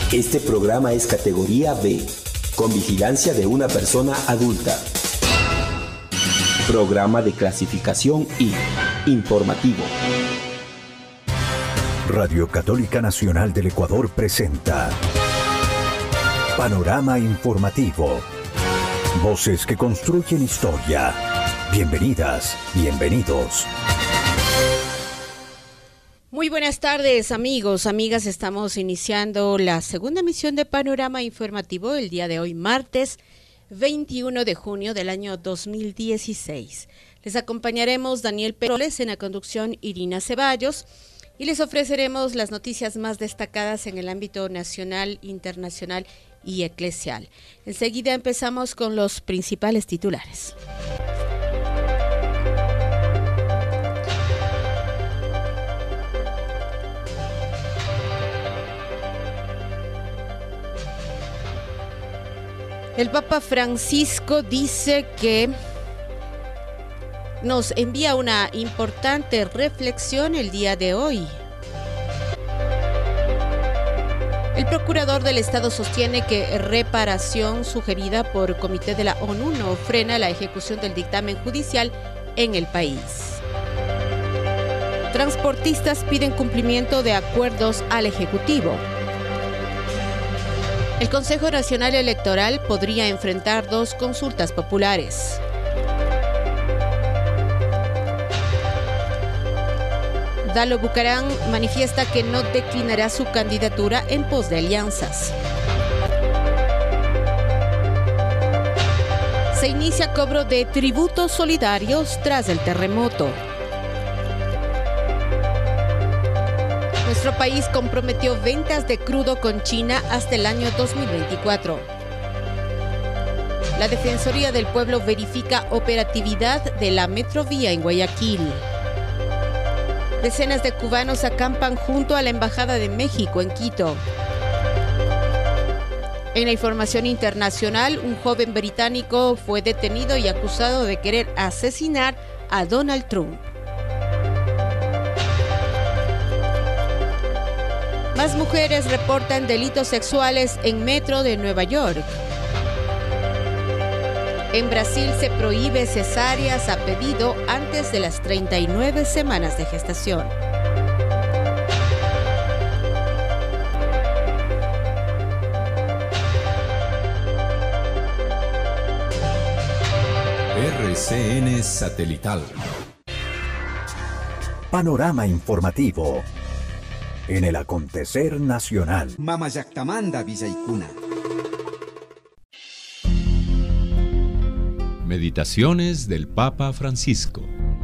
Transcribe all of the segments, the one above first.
Este programa es categoría B, con vigilancia de una persona adulta. Programa de clasificación I, informativo. Radio Católica Nacional del Ecuador presenta Panorama Informativo. Voces que construyen historia. Bienvenidas, bienvenidos. Muy buenas tardes, amigos, amigas. Estamos iniciando la segunda emisión de Panorama Informativo el día de hoy, martes 21 de junio del año 2016. Les acompañaremos Daniel Peroles, en la conducción Irina Ceballos, y les ofreceremos las noticias más destacadas en el ámbito nacional, internacional y eclesial. Enseguida empezamos con los principales titulares. El Papa Francisco dice que nos envía una importante reflexión el día de hoy. El procurador del Estado sostiene que reparación sugerida por Comité de la ONU no frena la ejecución del dictamen judicial en el país. Transportistas piden cumplimiento de acuerdos al Ejecutivo. El Consejo Nacional Electoral podría enfrentar 2 consultas populares. Dalo Bucaram manifiesta que no declinará su candidatura en pos de alianzas. Se inicia cobro de tributos solidarios tras el terremoto. Nuestro país comprometió ventas de crudo con China hasta el año 2024. La Defensoría del Pueblo verifica operatividad de la Metrovía en Guayaquil. Decenas de cubanos acampan junto a la Embajada de México en Quito. En la información internacional, un joven británico fue detenido y acusado de querer asesinar a Donald Trump. Más mujeres reportan delitos sexuales en metro de Nueva York. En Brasil se prohíbe cesáreas a pedido antes de las 39 semanas de gestación. RCN Satelital. Panorama Informativo. En el acontecer nacional. Mama Yactamanda Villaicuna. Meditaciones del Papa Francisco.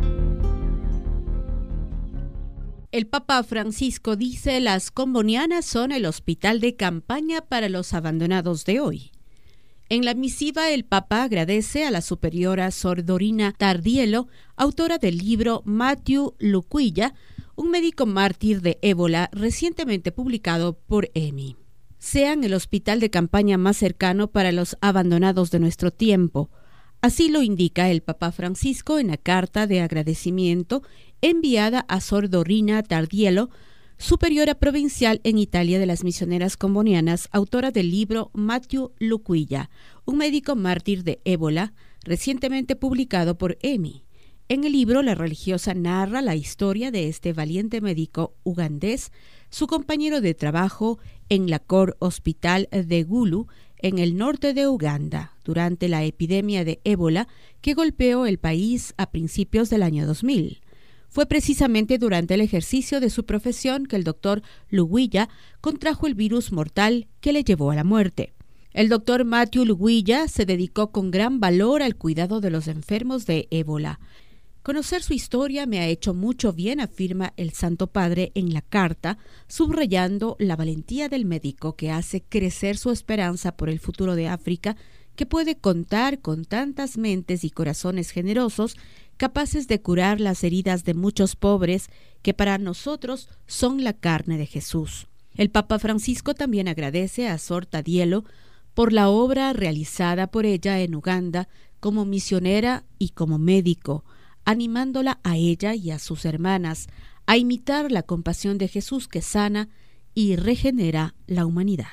El Papa Francisco dice: las combonianas son el hospital de campaña para los abandonados de hoy. En la misiva, el Papa agradece a la superiora Sor Dorina Tardielo, autora del libro Matthew Luquilla, un médico mártir de ébola, recientemente publicado por EMI. Sean el hospital de campaña más cercano para los abandonados de nuestro tiempo. Así lo indica el Papa Francisco en la carta de agradecimiento enviada a Sor Dorina Tardielo, superiora provincial en Italia de las misioneras combonianas, autora del libro Matthew Luquilla, un médico mártir de ébola, recientemente publicado por EMI. En el libro, la religiosa narra la historia de este valiente médico ugandés, su compañero de trabajo en la Cor Hospital de Gulu, en el norte de Uganda, durante la epidemia de ébola que golpeó el país a principios del año 2000. Fue precisamente durante el ejercicio de su profesión que el doctor Luquilla contrajo el virus mortal que le llevó a la muerte. El doctor Matthew Luquilla se dedicó con gran valor al cuidado de los enfermos de ébola. Conocer su historia me ha hecho mucho bien, afirma el Santo Padre en la carta, subrayando la valentía del médico que hace crecer su esperanza por el futuro de África, que puede contar con tantas mentes y corazones generosos capaces de curar las heridas de muchos pobres que para nosotros son la carne de Jesús. El Papa Francisco también agradece a Sor Tardielo por la obra realizada por ella en Uganda como misionera y como médico, animándola a ella y a sus hermanas a imitar la compasión de Jesús que sana y regenera la humanidad.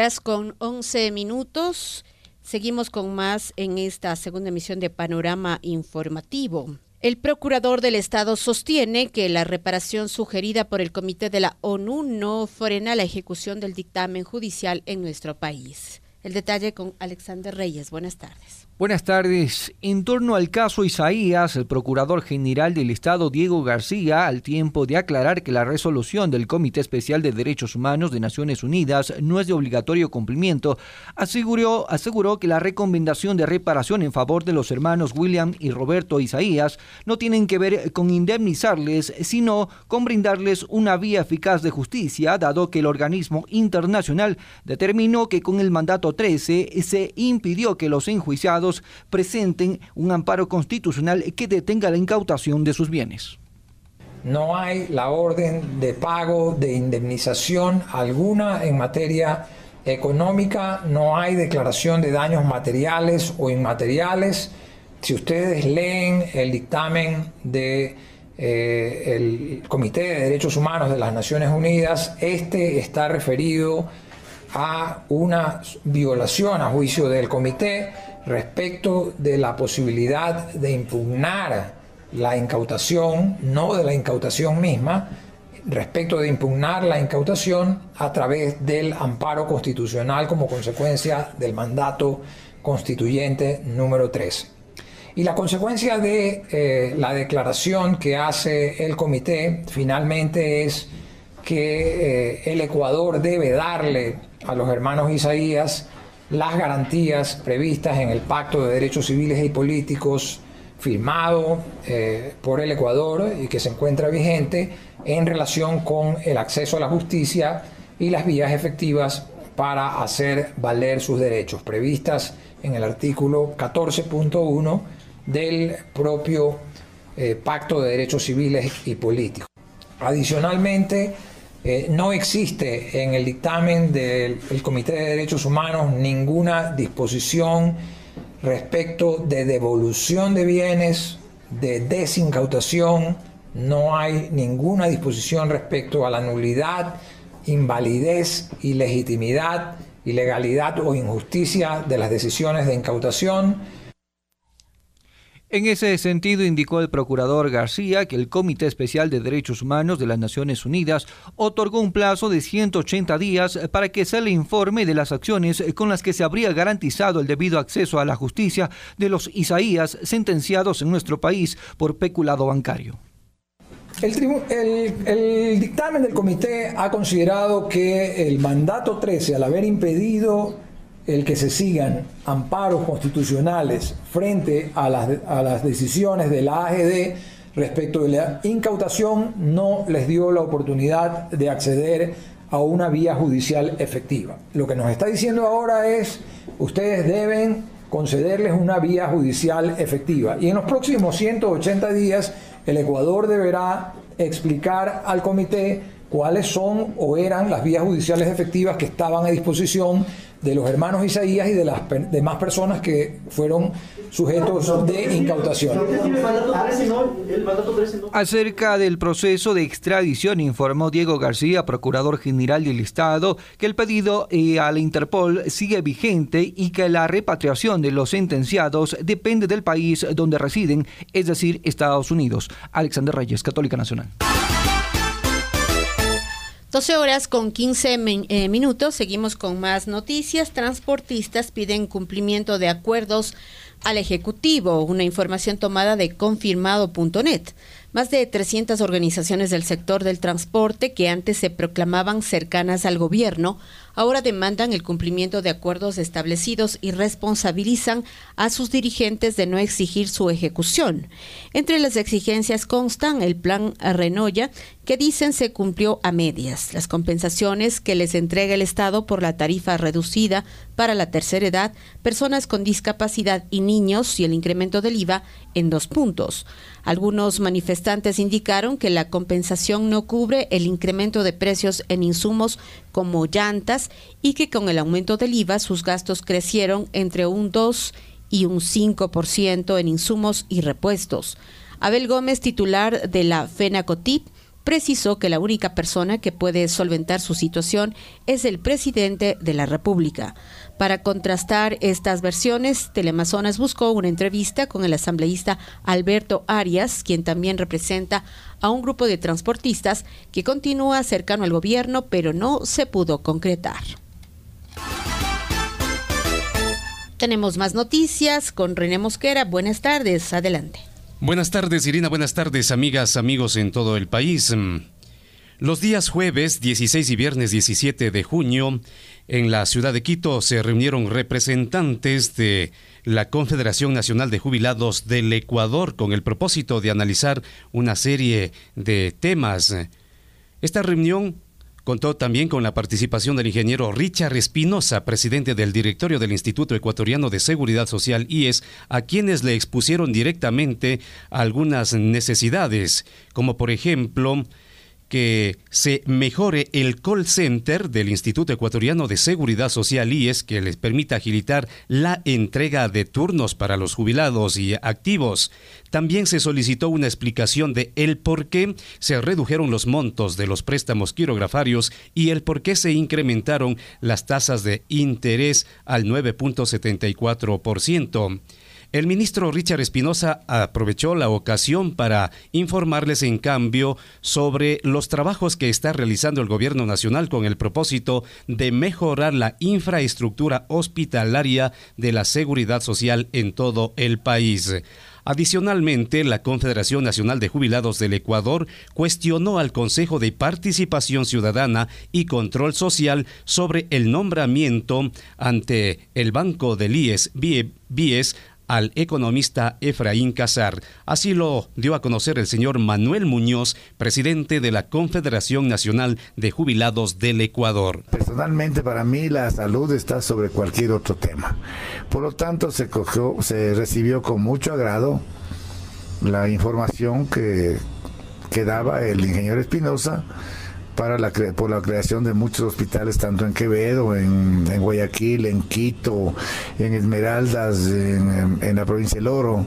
12:11. Seguimos con más en esta segunda emisión de Panorama Informativo. El procurador del Estado sostiene que la reparación sugerida por el Comité de la ONU no frena la ejecución del dictamen judicial en nuestro país. El detalle con Alexander Reyes. Buenas tardes. Buenas tardes. En torno al caso Isaías, el Procurador General del Estado, Diego García, al tiempo de aclarar que la resolución del Comité Especial de Derechos Humanos de Naciones Unidas no es de obligatorio cumplimiento, aseguró que la recomendación de reparación en favor de los hermanos William y Roberto Isaías no tienen que ver con indemnizarles, sino con brindarles una vía eficaz de justicia, dado que el organismo internacional determinó que con el mandato 13 se impidió que los enjuiciados presenten un amparo constitucional que detenga la incautación de sus bienes. No hay la orden de pago de indemnización alguna en materia económica, no hay declaración de daños materiales o inmateriales. Si ustedes leen el dictamen del Comité de Derechos Humanos de las Naciones Unidas, este está referido a una violación a juicio del comité respecto de la posibilidad de impugnar la incautación, no de la incautación misma, respecto de impugnar la incautación a través del amparo constitucional como consecuencia del mandato constituyente número 13. Y la consecuencia de la declaración que hace el comité finalmente es que el Ecuador debe darle a los hermanos Isaías las garantías previstas en el Pacto de Derechos Civiles y Políticos firmado por el Ecuador y que se encuentra vigente en relación con el acceso a la justicia y las vías efectivas para hacer valer sus derechos, previstas en el artículo 14.1 del propio Pacto de Derechos Civiles y Políticos. Adicionalmente, no existe en el dictamen del Comité de Derechos Humanos ninguna disposición respecto de devolución de bienes, de desincautación, no hay ninguna disposición respecto a la nulidad, invalidez, ilegitimidad, ilegalidad o injusticia de las decisiones de incautación. En ese sentido, indicó el procurador García que el Comité Especial de Derechos Humanos de las Naciones Unidas otorgó un plazo de 180 días para que se le informe de las acciones con las que se habría garantizado el debido acceso a la justicia de los Isaías sentenciados en nuestro país por peculado bancario. El dictamen del comité ha considerado que el mandato 13, al haber impedido el que se sigan amparos constitucionales frente a las decisiones de la AGD respecto de la incautación, no les dio la oportunidad de acceder a una vía judicial efectiva. Lo que nos está diciendo ahora es, ustedes deben concederles una vía judicial efectiva. Y en los próximos 180 días, el Ecuador deberá explicar al comité cuáles son o eran las vías judiciales efectivas que estaban a disposición de los hermanos Isaías y de las demás personas que fueron sujetos de incautación. Acerca del proceso de extradición, informó Diego García, procurador general del Estado, que el pedido a la Interpol sigue vigente y que la repatriación de los sentenciados depende del país donde residen, es decir, Estados Unidos. Alexander Reyes, Católica Nacional. 12:15. Seguimos con más noticias. Transportistas piden cumplimiento de acuerdos al Ejecutivo. Una información tomada de confirmado.net. Más de 300 organizaciones del sector del transporte que antes se proclamaban cercanas al gobierno, ahora demandan el cumplimiento de acuerdos establecidos y responsabilizan a sus dirigentes de no exigir su ejecución. Entre las exigencias constan el plan Renoya, que dicen se cumplió a medias, las compensaciones que les entrega el Estado por la tarifa reducida para la tercera edad, personas con discapacidad y niños, y el incremento del IVA en 2 puntos. Algunos manifestantes indicaron que la compensación no cubre el incremento de precios en insumos como llantas y que con el aumento del IVA sus gastos crecieron entre un 2 y un 5% en insumos y repuestos. Abel Gómez, titular de la FENACOTIP, precisó que la única persona que puede solventar su situación es el presidente de la República. Para contrastar estas versiones, Teleamazonas buscó una entrevista con el asambleísta Alberto Arias, quien también representa a un grupo de transportistas que continúa cercano al gobierno, pero no se pudo concretar. Tenemos más noticias con René Mosquera. Buenas tardes, adelante. Buenas tardes, Irina. Buenas tardes, amigas, amigos en todo el país. Los días jueves 16 y viernes 17 de junio, en la ciudad de Quito se reunieron representantes de la Confederación Nacional de Jubilados del Ecuador con el propósito de analizar una serie de temas. Esta reunión contó también con la participación del ingeniero Richard Espinosa, presidente del directorio del Instituto Ecuatoriano de Seguridad Social, IES, a quienes le expusieron directamente algunas necesidades, como por ejemplo que se mejore el call center del Instituto Ecuatoriano de Seguridad Social, IES, que les permita agilitar la entrega de turnos para los jubilados y activos. También se solicitó una explicación de el por qué se redujeron los montos de los préstamos quirografarios y el por qué se incrementaron las tasas de interés al 9.74%. El ministro Richard Espinosa aprovechó la ocasión para informarles, en cambio, sobre los trabajos que está realizando el Gobierno Nacional con el propósito de mejorar la infraestructura hospitalaria de la seguridad social en todo el país. Adicionalmente, la Confederación Nacional de Jubilados del Ecuador cuestionó al Consejo de Participación Ciudadana y Control Social sobre el nombramiento ante el Banco del BIES al economista Efraín Casar. Así lo dio a conocer el señor Manuel Muñoz, presidente de la Confederación Nacional de Jubilados del Ecuador. Personalmente, para mí la salud está sobre cualquier otro tema. Por lo tanto, se recibió con mucho agrado la información que daba el ingeniero Espinosa por la creación de muchos hospitales, tanto en Quevedo, en Guayaquil, en Quito, en Esmeraldas, en la provincia del Oro.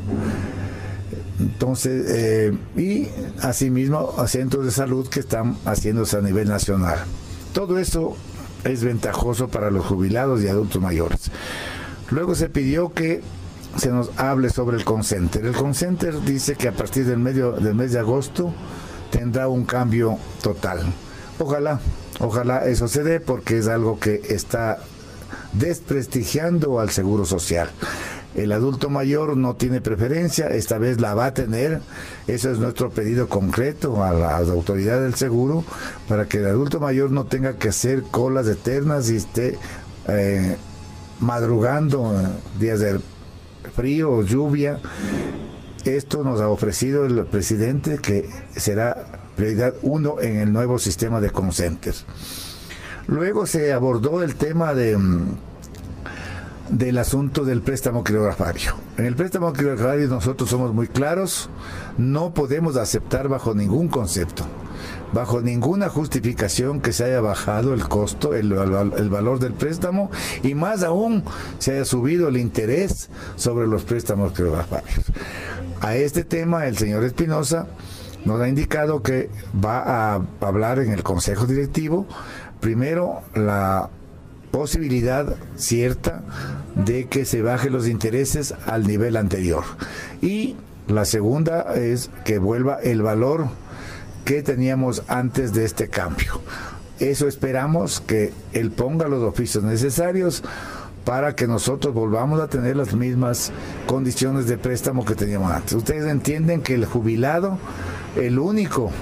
Entonces, y asimismo centros de salud que están haciéndose a nivel nacional. Todo eso es ventajoso para los jubilados y adultos mayores. Luego se pidió que se nos hable sobre el Concenter. El Concenter dice que a partir del mes de agosto tendrá un cambio total. Ojalá eso se dé, porque es algo que está desprestigiando al Seguro Social. El adulto mayor no tiene preferencia, esta vez la va a tener. Eso es nuestro pedido concreto a las autoridades del seguro, para que el adulto mayor no tenga que hacer colas eternas y esté madrugando días de frío o lluvia. Esto nos ha ofrecido el presidente, que será prioridad 1 en el nuevo sistema de Concenter. Luego se abordó el tema del asunto del préstamo quirografario. En el préstamo quirografario nosotros somos muy claros: no podemos aceptar bajo ningún concepto, bajo ninguna justificación, que se haya bajado el costo, el valor del préstamo, y más aún se haya subido el interés sobre los préstamos quirografarios. A este tema el señor Espinosa nos ha indicado que va a hablar en el Consejo Directivo, primero, la posibilidad cierta de que se bajen los intereses al nivel anterior, y la segunda es que vuelva el valor que teníamos antes de este cambio. Eso esperamos que él ponga los oficios necesarios para que nosotros volvamos a tener las mismas condiciones de préstamo que teníamos antes. Ustedes entienden que el jubilado, el único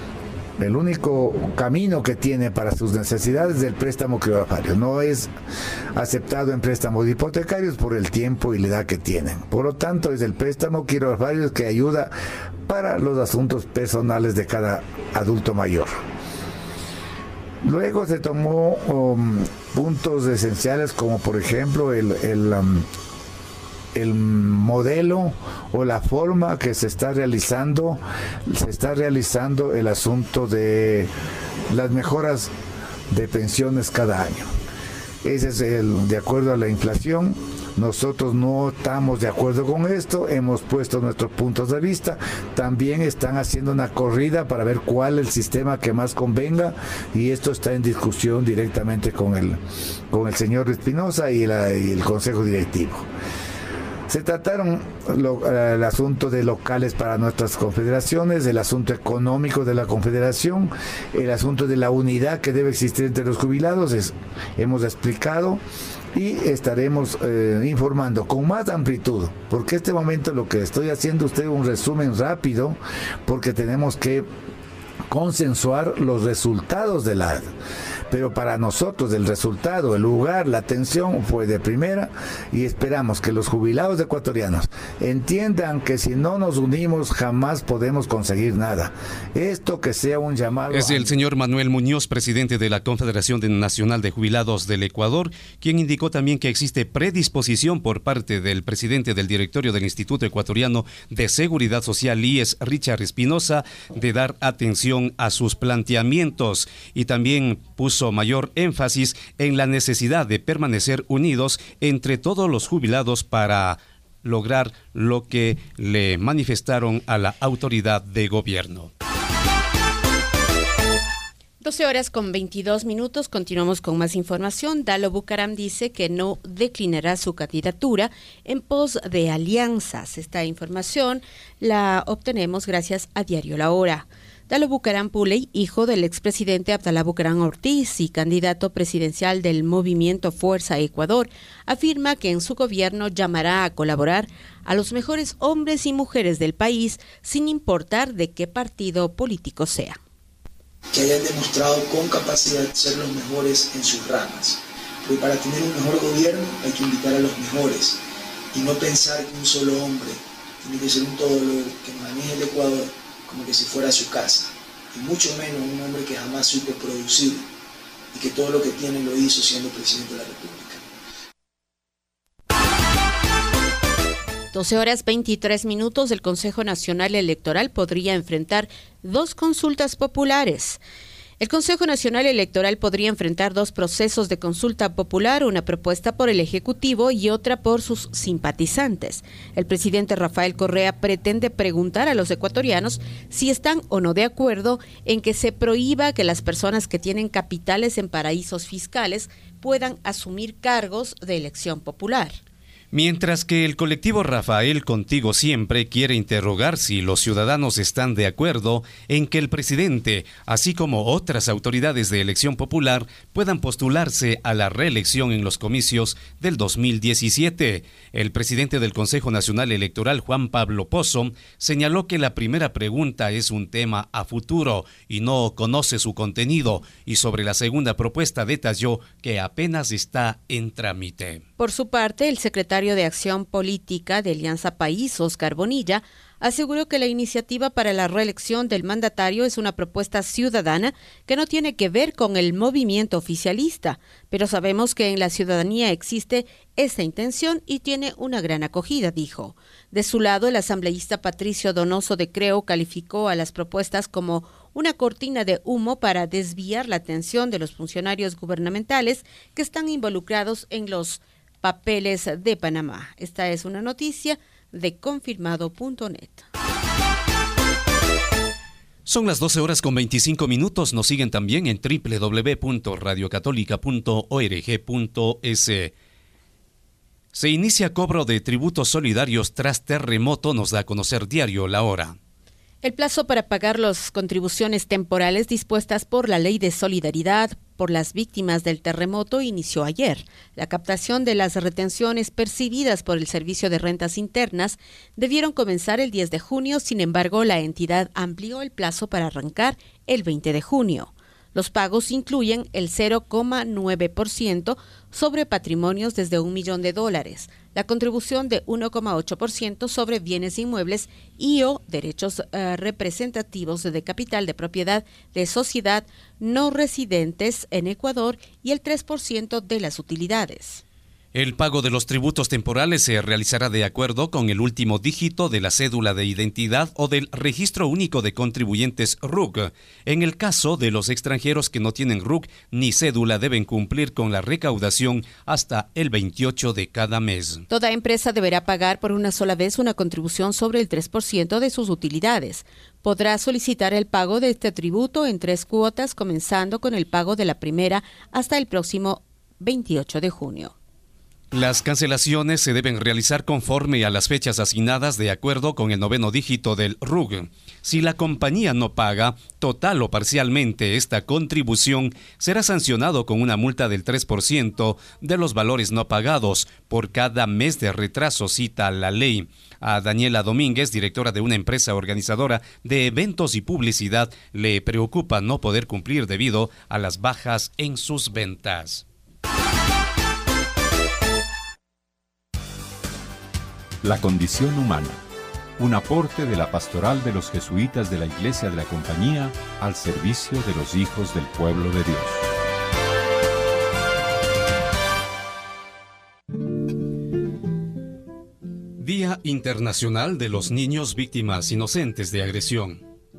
camino que tiene para sus necesidades es el préstamo quirografarios. No es aceptado en préstamos hipotecarios por el tiempo y la edad que tienen. Por lo tanto, es el préstamo quirografarios que ayuda para los asuntos personales de cada adulto mayor. Luego se tomó puntos esenciales, como por ejemplo el modelo o la forma que se está realizando el asunto de las mejoras de pensiones cada año. Ese es de acuerdo a la inflación, Nosotros no estamos de acuerdo con esto, hemos puesto nuestros puntos de vista, también están haciendo una corrida para ver cuál es el sistema que más convenga, y esto está en discusión directamente con el señor Espinosa y el Consejo Directivo. Se trataron el asunto de locales para nuestras confederaciones, el asunto económico de la confederación, el asunto de la unidad que debe existir entre los jubilados, hemos explicado y estaremos informando con más amplitud, porque este momento lo que estoy haciendo usted un resumen rápido, porque tenemos que consensuar los resultados de la... Pero para nosotros el resultado, el lugar, la atención fue de primera, y esperamos que los jubilados ecuatorianos entiendan que si no nos unimos jamás podemos conseguir nada. Esto que sea un llamado... Es el señor Manuel Muñoz, presidente de la Confederación Nacional de Jubilados del Ecuador, quien indicó también que existe predisposición por parte del presidente del directorio del Instituto Ecuatoriano de Seguridad Social, IES, Richard Espinosa, de dar atención a sus planteamientos, y también puso mayor énfasis en la necesidad de permanecer unidos entre todos los jubilados para lograr lo que le manifestaron a la autoridad de gobierno. 12:22. Continuamos con más información. Dalo Bucaram dice que no declinará su candidatura en pos de alianzas. Esta información la obtenemos gracias a Diario La Hora. Dalo Bucaram Puley, hijo del expresidente Abdalá Bucaram Ortiz y candidato presidencial del movimiento Fuerza Ecuador, afirma que en su gobierno llamará a colaborar a los mejores hombres y mujeres del país, sin importar de qué partido político sea. Que hayan demostrado con capacidad de ser los mejores en sus ramas. Porque para tener un mejor gobierno hay que invitar a los mejores y no pensar que un solo hombre tiene que ser un todólogo que maneje el Ecuador como que si fuera su casa, y mucho menos un hombre que jamás supo producir y que todo lo que tiene lo hizo siendo presidente de la República. 12:23. El Consejo Nacional Electoral podría enfrentar 2 consultas populares. El Consejo Nacional Electoral podría enfrentar 2 procesos de consulta popular, una propuesta por el Ejecutivo y otra por sus simpatizantes. El presidente Rafael Correa pretende preguntar a los ecuatorianos si están o no de acuerdo en que se prohíba que las personas que tienen capitales en paraísos fiscales puedan asumir cargos de elección popular. Mientras que el colectivo Rafael Contigo Siempre quiere interrogar si los ciudadanos están de acuerdo en que el presidente, así como otras autoridades de elección popular, puedan postularse a la reelección en los comicios del 2017. El presidente del Consejo Nacional Electoral, Juan Pablo Pozo, señaló que la primera pregunta es un tema a futuro y no conoce su contenido, y sobre la segunda propuesta detalló que apenas está en trámite. Por su parte, el secretario de Acción Política de Alianza País, Oscar Bonilla, aseguró que la iniciativa para la reelección del mandatario es una propuesta ciudadana que no tiene que ver con el movimiento oficialista, pero sabemos que en la ciudadanía existe esta intención y tiene una gran acogida, dijo. De su lado, el asambleísta Patricio Donoso de Creo calificó a las propuestas como una cortina de humo para desviar la atención de los funcionarios gubernamentales que están involucrados en los papeles de Panamá. Esta es una noticia de confirmado.net. Son las 12:25. Nos siguen también en www.radiocatólica.org.es. Se inicia cobro de tributos solidarios tras terremoto, nos da a conocer Diario La Hora. El plazo para pagar las contribuciones temporales dispuestas por la Ley de Solidaridad por las víctimas del terremoto inició ayer. La captación de las retenciones percibidas por el Servicio de Rentas Internas debieron comenzar el 10 de junio, sin embargo, la entidad amplió el plazo para arrancar el 20 de junio. Los pagos incluyen el 0,9% sobre patrimonios desde $1 millón, la contribución de 1,8% sobre bienes inmuebles y o derechos representativos de capital de propiedad de sociedad no residentes en Ecuador y el 3% de las utilidades. El pago de los tributos temporales se realizará de acuerdo con el último dígito de la cédula de identidad o del Registro Único de Contribuyentes RUC. En el caso de los extranjeros que no tienen RUC ni cédula, deben cumplir con la recaudación hasta el 28 de cada mes. Toda empresa deberá pagar por una sola vez una contribución sobre el 3% de sus utilidades. Podrá solicitar el pago de este tributo en 3 cuotas, comenzando con el pago de la primera hasta el próximo 28 de junio. Las cancelaciones se deben realizar conforme a las fechas asignadas de acuerdo con el 9º dígito del RUC. Si la compañía no paga, total o parcialmente, esta contribución, será sancionado con una multa del 3% de los valores no pagados por cada mes de retraso, cita la ley. A Daniela Domínguez, directora de una empresa organizadora de eventos y publicidad, le preocupa no poder cumplir debido a las bajas en sus ventas. La condición humana. Un aporte de la pastoral de los jesuitas de la Iglesia de la Compañía al servicio de los hijos del pueblo de Dios. Día Internacional de los Niños Víctimas Inocentes de Agresión.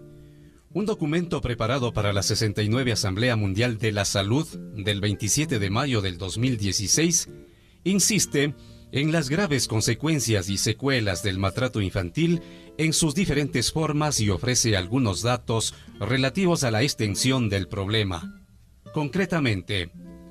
Un documento preparado para la 69 Asamblea Mundial de la Salud del 27 de mayo del 2016 insiste en las graves consecuencias y secuelas del maltrato infantil en sus diferentes formas y ofrece algunos datos relativos a la extensión del problema. Concretamente,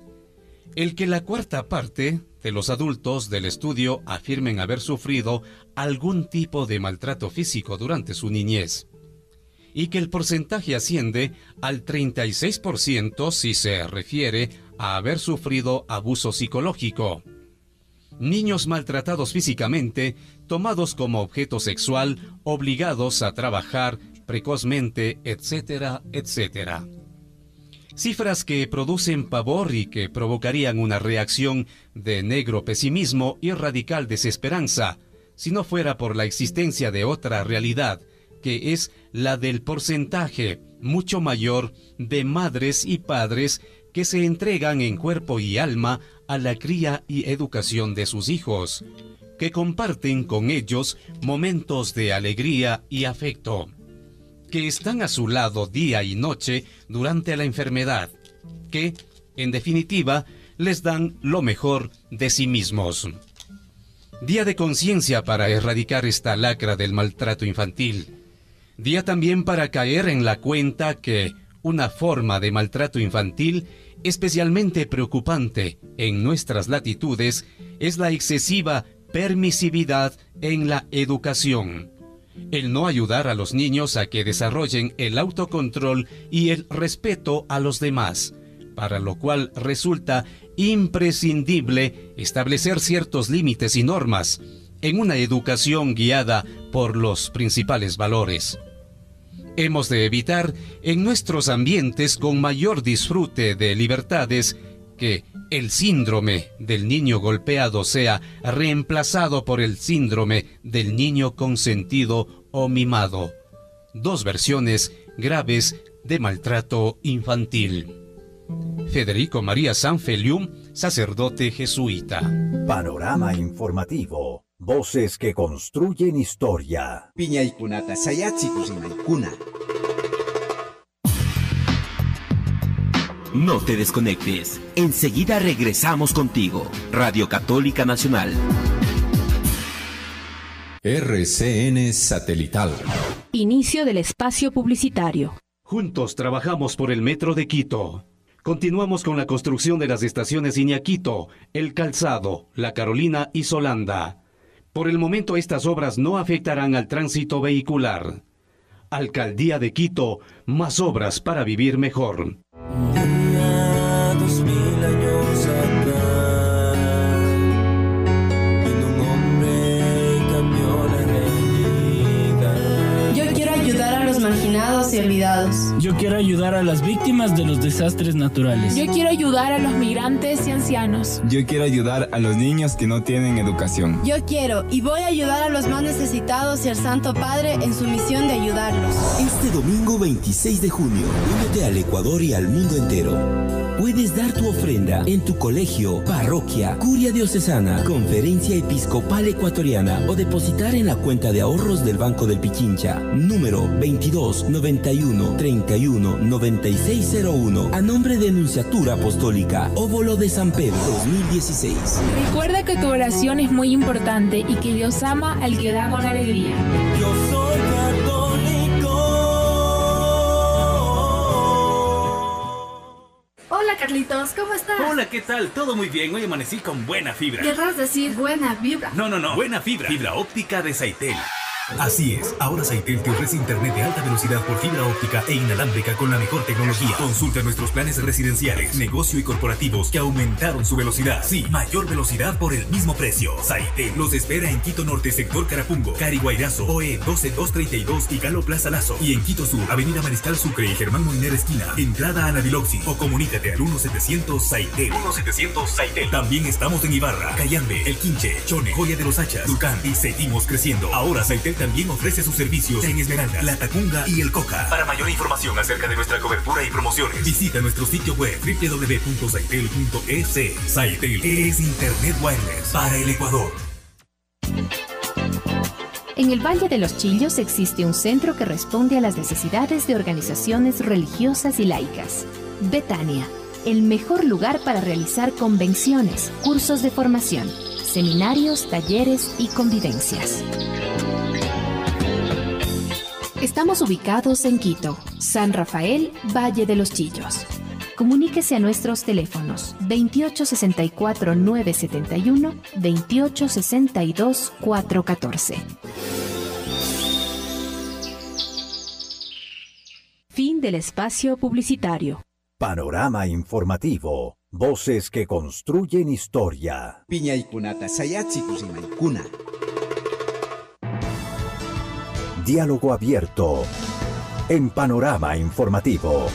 el que la 1/4 parte de los adultos del estudio afirmen haber sufrido algún tipo de maltrato físico durante su niñez, y que el porcentaje asciende al 36% si se refiere a haber sufrido abuso psicológico. Niños maltratados físicamente, tomados como objeto sexual, obligados a trabajar precozmente, etcétera, etcétera. Cifras que producen pavor y que provocarían una reacción de negro pesimismo y radical desesperanza, si no fuera por la existencia de otra realidad, que es la del porcentaje mucho mayor de madres y padres que se entregan en cuerpo y alma a la cría y educación de sus hijos, que comparten con ellos momentos de alegría y afecto, que están a su lado día y noche durante la enfermedad, que, en definitiva, les dan lo mejor de sí mismos. Día de conciencia para erradicar esta lacra del maltrato infantil. Día también para caer en la cuenta que una forma de maltrato infantil especialmente preocupante en nuestras latitudes es la excesiva permisividad en la educación. El no ayudar a los niños a que desarrollen el autocontrol y el respeto a los demás, para lo cual resulta imprescindible establecer ciertos límites y normas en una educación guiada por los principales valores. Hemos de evitar en nuestros ambientes con mayor disfrute de libertades que el síndrome del niño golpeado sea reemplazado por el síndrome del niño consentido o mimado. Dos versiones graves de maltrato infantil. Federico María Sanfelium, sacerdote jesuita. Panorama informativo. Voces que construyen historia. Piñaykunata sayatsi kusimaykuna. No te desconectes. Enseguida regresamos contigo. Radio Católica Nacional. RCN Satelital. Inicio del espacio publicitario. Juntos trabajamos por el Metro de Quito. Continuamos con la construcción de las estaciones Iñaquito, El Calzado, La Carolina y Solanda. Por el momento estas obras no afectarán al tránsito vehicular. Alcaldía de Quito, más obras para vivir mejor. 2000 años atrás, vino un hombre y cambió la realidad. Yo quiero ayudar a los marginados y olvidados. Yo quiero ayudar a las víctimas de los desastres naturales. Yo quiero ayudar a los migrantes y ancianos. Yo quiero ayudar a los niños que no tienen educación. Yo quiero y voy a ayudar a los más necesitados y al Santo Padre en su misión de ayudarlos. Este domingo 26 de junio, únete al Ecuador y al mundo entero. Puedes dar tu ofrenda en tu colegio, parroquia, curia diocesana, conferencia episcopal ecuatoriana o depositar en la cuenta de ahorros del Banco del Pichincha, número 22 91 31 9601, a nombre de Nunciatura Apostólica, Óbolo de San Pedro 2016. Recuerda que tu oración es muy importante y que Dios ama al que da con alegría. Yo soy católico. Hola Carlitos, ¿cómo estás? Hola, ¿qué tal? Todo muy bien, hoy amanecí con buena fibra. Querrás decir buena vibra. No, buena fibra. Fibra óptica de Saitel. Así es, ahora Saitel te ofrece internet de alta velocidad por fibra óptica e inalámbrica con la mejor tecnología. Consulta nuestros planes residenciales, negocio y corporativos que aumentaron su velocidad. Sí, mayor velocidad por el mismo precio. Saitel los espera en Quito Norte, sector Carapungo, Cariguairazo, OE 12232 y Galo Plaza Lazo. Y en Quito Sur, Avenida Mariscal Sucre y Germán Molinera esquina, entrada a la Biloxi. O comunícate al 1700 Saitel. 1700 Saitel. También estamos en Ibarra, Cayambe, El Quinche, Chone, Joya de los Hachas, Ducán y seguimos creciendo. Ahora Saitel también ofrece sus servicios en Esmeralda, La Tacunga y El Coca. Para mayor información acerca de nuestra cobertura y promociones, visita nuestro sitio web www.saitel.es. Saitel es Internet Wireless para el Ecuador. En el Valle de los Chillos existe un centro que responde a las necesidades de organizaciones religiosas y laicas. Betania, el mejor lugar para realizar convenciones, cursos de formación, seminarios, talleres y convivencias. Estamos ubicados en Quito, San Rafael, Valle de los Chillos. Comuníquese a nuestros teléfonos 2864-971, 2862-414. Fin del espacio publicitario. Panorama informativo. Voces que construyen historia. Piñaykunata sayatsi kusimaykuna. Diálogo abierto en Panorama Informativo.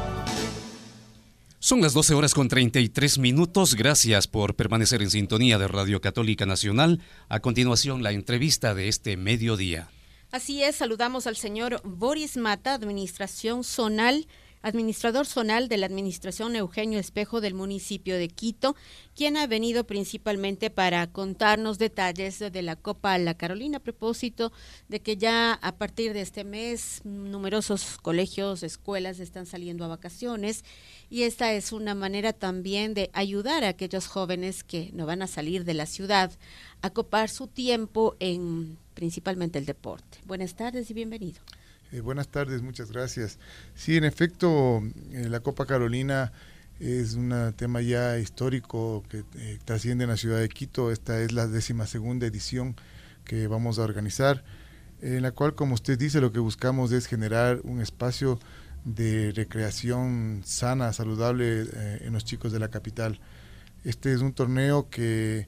Son las 12 horas con 33 minutos. Gracias por permanecer en sintonía de Radio Católica Nacional. A continuación, la entrevista de este mediodía. Así es, saludamos al señor Boris Mata, administrador zonal de la Administración Eugenio Espejo del municipio de Quito, quien ha venido principalmente para contarnos detalles de la Copa La Carolina, a propósito de que ya a partir de este mes numerosos colegios, escuelas están saliendo a vacaciones, y esta es una manera también de ayudar a aquellos jóvenes que no van a salir de la ciudad a copar su tiempo en principalmente el deporte. Buenas tardes y bienvenido. Buenas tardes, muchas gracias. Sí, en efecto, la Copa Carolina es un tema ya histórico que trasciende en la ciudad de Quito. Esta es la 12ª edición que vamos a organizar, en la cual, como usted dice, lo que buscamos es generar un espacio de recreación sana, saludable en los chicos de la capital. Este es un torneo que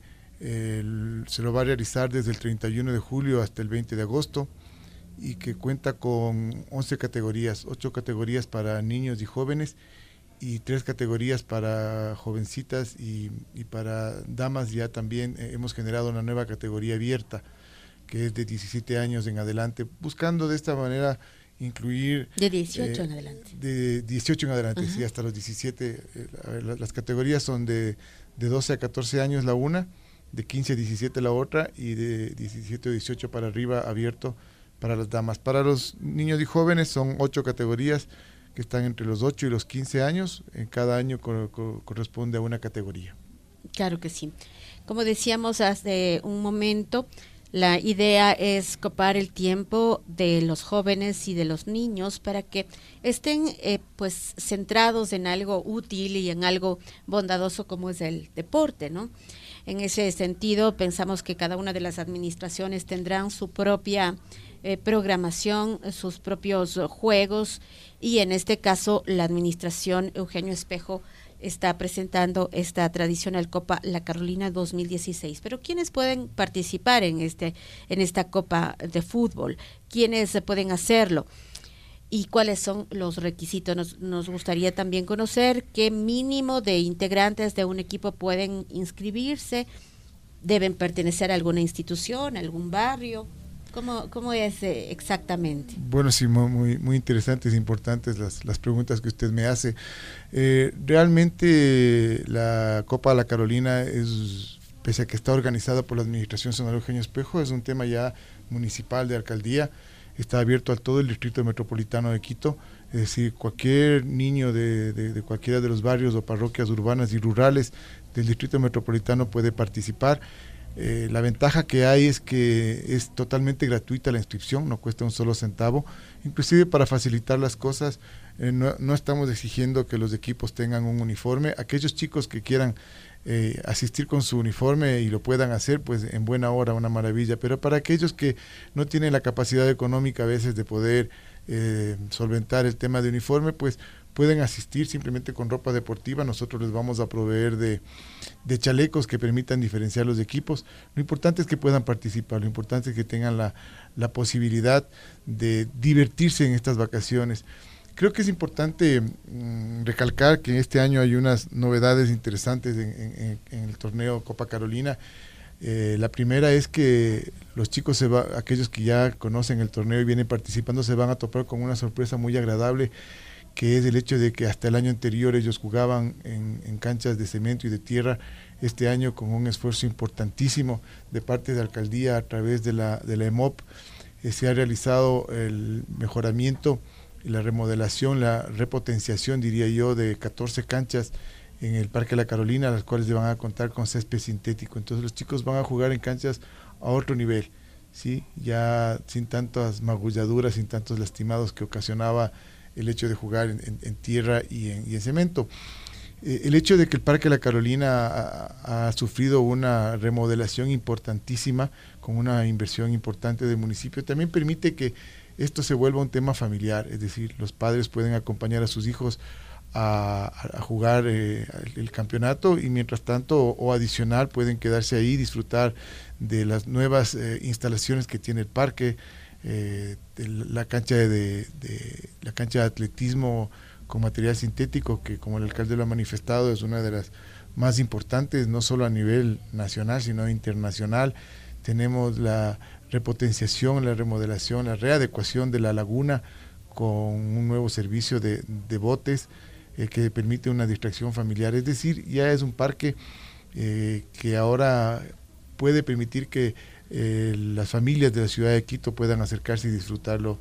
se lo va a realizar desde el 31 de julio hasta el 20 de agosto. Y que cuenta con 11 categorías, 8 categorías para niños y jóvenes y 3 categorías para jovencitas y para damas. Ya también hemos generado una nueva categoría abierta que es de 17 años en adelante, buscando de esta manera incluir... De 18 en adelante. De 18 en adelante, sí, hasta los 17. Las categorías son de 12 a 14 años la una, de 15 a 17 la otra y de 17 a 18 para arriba abierto para las damas. Para los niños y jóvenes son 8 categorías que están entre los 8 y los 15 años. En cada año corresponde a una categoría. Claro que sí. Como decíamos hace un momento, la idea es copar el tiempo de los jóvenes y de los niños para que estén pues centrados en algo útil y en algo bondadoso como es el deporte, ¿no? En ese sentido, pensamos que cada una de las administraciones tendrán su propia programación, sus propios juegos, y en este caso la administración Eugenio Espejo está presentando esta tradicional Copa La Carolina 2016. Pero ¿quiénes pueden participar en esta Copa de Fútbol? ¿Quiénes pueden hacerlo? ¿Y cuáles son los requisitos? Nos gustaría también conocer qué mínimo de integrantes de un equipo pueden inscribirse, deben pertenecer a alguna institución, a algún barrio. ¿Cómo es exactamente? Bueno, sí, muy interesantes e importantes las preguntas que usted me hace. Realmente la Copa La Carolina pese a que está organizada por la Administración Zonal Eugenio Espejo, es un tema ya municipal de alcaldía, está abierto a todo el distrito metropolitano de Quito, es decir, cualquier niño de cualquiera de los barrios o parroquias urbanas y rurales del distrito metropolitano puede participar. La ventaja que hay es que es totalmente gratuita la inscripción, no cuesta un solo centavo, inclusive para facilitar las cosas, no estamos exigiendo que los equipos tengan un uniforme. Aquellos chicos que quieran asistir con su uniforme y lo puedan hacer, pues en buena hora, una maravilla, pero para aquellos que no tienen la capacidad económica a veces de poder solventar el tema de uniforme, pues pueden asistir simplemente con ropa deportiva. Nosotros les vamos a proveer de chalecos que permitan diferenciar los equipos. Lo importante es que puedan participar, lo importante es que tengan la posibilidad de divertirse en estas vacaciones. Creo que es importante recalcar que este año hay unas novedades interesantes en el torneo Copa Carolina. La primera es que los chicos, aquellos que ya conocen el torneo y vienen participando, se van a topar con una sorpresa muy agradable, que es el hecho de que hasta el año anterior ellos jugaban en canchas de cemento y de tierra. Este año, con un esfuerzo importantísimo de parte de la alcaldía a través de la EMOP, se ha realizado el mejoramiento, la remodelación, la repotenciación, diría yo, de 14 canchas en el Parque La Carolina, las cuales van a contar con césped sintético. Entonces los chicos van a jugar en canchas a otro nivel, ¿sí? Ya sin tantas magulladuras, sin tantos lastimados que ocasionaba el hecho de jugar en tierra y en cemento. El hecho de que el Parque La Carolina ha sufrido una remodelación importantísima, con una inversión importante del municipio, también permite que esto se vuelva un tema familiar, es decir, los padres pueden acompañar a sus hijos a jugar el campeonato, y mientras tanto o adicional pueden quedarse ahí y disfrutar de las nuevas instalaciones que tiene el parque, la cancha de atletismo con material sintético, que como el alcalde lo ha manifestado es una de las más importantes, no solo a nivel nacional sino internacional. Tenemos la repotenciación, la remodelación, la readecuación de la laguna con un nuevo servicio de botes que permite una distracción familiar. Es decir, ya es un parque que ahora puede permitir que las familias de la ciudad de Quito puedan acercarse y disfrutarlo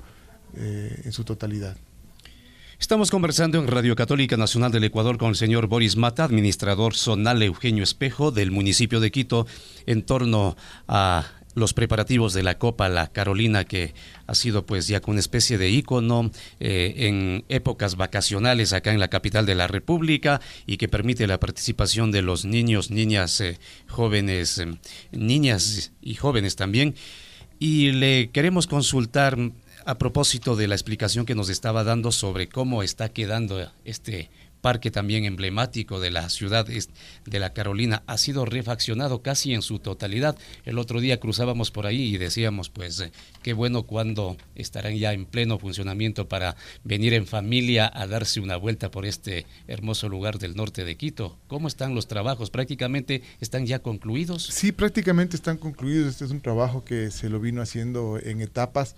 en su totalidad. Estamos conversando en Radio Católica Nacional del Ecuador con el señor Boris Mata, administrador zonal Eugenio Espejo del municipio de Quito, en torno a los preparativos de la Copa La Carolina, que ha sido pues ya una especie de ícono en épocas vacacionales acá en la capital de la República, y que permite la participación de los niños, niñas, jóvenes, niñas y jóvenes también. Y le queremos consultar a propósito de la explicación que nos estaba dando sobre cómo está quedando este parque también emblemático de la ciudad de La Carolina. Ha sido refaccionado casi en su totalidad. El otro día cruzábamos por ahí y decíamos, pues, qué bueno cuando estarán ya en pleno funcionamiento para venir en familia a darse una vuelta por este hermoso lugar del norte de Quito. ¿Cómo están los trabajos? ¿Prácticamente están ya concluidos? Sí, prácticamente están concluidos. Este es un trabajo que se lo vino haciendo en etapas.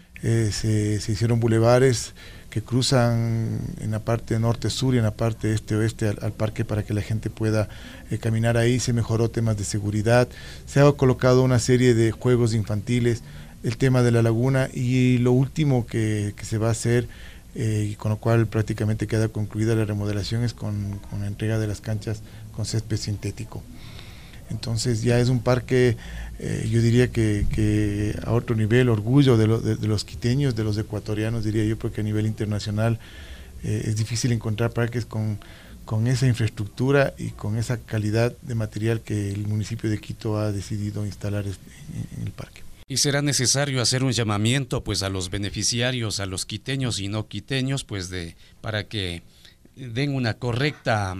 Se hicieron bulevares que cruzan en la parte norte-sur y en la parte este-oeste al parque para que la gente pueda caminar ahí. Se mejoró temas de seguridad, se ha colocado una serie de juegos infantiles, el tema de la laguna, y lo último que se va a hacer, y con lo cual prácticamente queda concluida la remodelación, es con la entrega de las canchas con césped sintético. Entonces ya es un parque, yo diría que a otro nivel, orgullo de los quiteños, de los ecuatorianos, diría yo, porque a nivel internacional es difícil encontrar parques con esa infraestructura y con esa calidad de material que el municipio de Quito ha decidido instalar en el parque. Y será necesario hacer un llamamiento pues a los beneficiarios, a los quiteños y no quiteños, pues para que den una correcta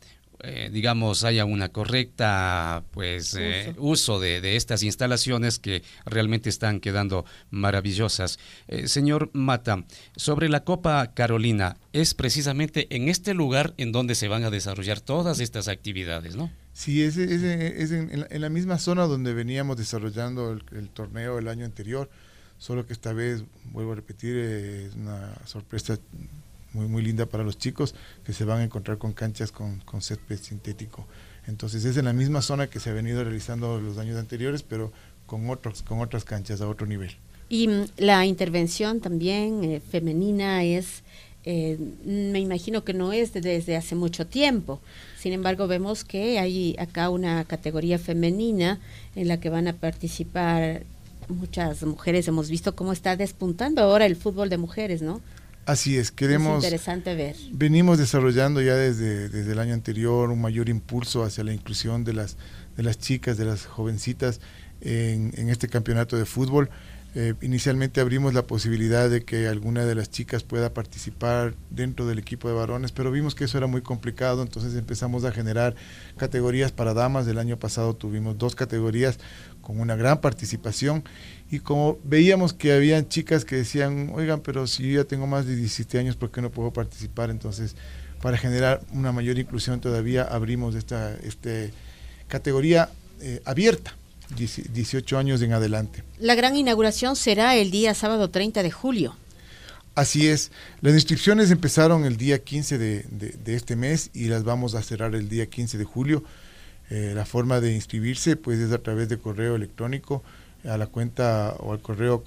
haya una correcta uso de estas instalaciones que realmente están quedando maravillosas. Señor Mata, sobre la Copa Carolina, es precisamente en este lugar en donde se van a desarrollar todas estas actividades, ¿no? Sí, es en la misma zona donde veníamos desarrollando el torneo el año anterior, solo que esta vez, vuelvo a repetir, es una sorpresa muy linda para los chicos, que se van a encontrar con canchas con césped sintético. Entonces es en la misma zona que se ha venido realizando los años anteriores, pero con otras canchas a otro nivel. Y la intervención también femenina es, me imagino que no es desde hace mucho tiempo. Sin embargo, vemos que hay acá una categoría femenina en la que van a participar muchas mujeres. Hemos visto cómo está despuntando ahora el fútbol de mujeres, ¿no? Así es, Es interesante ver. Venimos desarrollando ya desde el año anterior un mayor impulso hacia la inclusión de las chicas, de las jovencitas en este campeonato de fútbol. Inicialmente abrimos la posibilidad de que alguna de las chicas pueda participar dentro del equipo de varones, pero vimos que eso era muy complicado, entonces empezamos a generar categorías para damas. El año pasado tuvimos 2 categorías con una gran participación, y como veíamos que habían chicas que decían, oigan, pero si yo ya tengo más de 17 años, ¿por qué no puedo participar? Entonces, para generar una mayor inclusión todavía abrimos esta categoría abierta, 18 años en adelante. La gran inauguración será el día sábado 30 de julio. Así es, las inscripciones empezaron el día 15 de este mes y las vamos a cerrar el día 15 de julio. La forma de inscribirse pues es a través de correo electrónico a la cuenta o al correo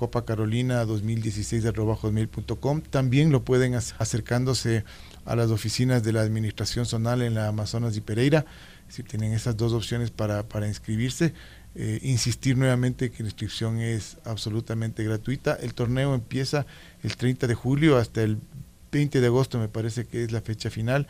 copacarolina2016@hotmail.com. También lo pueden acercándose a las oficinas de la administración zonal en la Amazonas y Pereira. Si tienen esas 2 opciones para inscribirse. Insistir nuevamente que la inscripción es absolutamente gratuita. El torneo empieza el 30 de julio hasta el 20 de agosto, me parece que es la fecha final.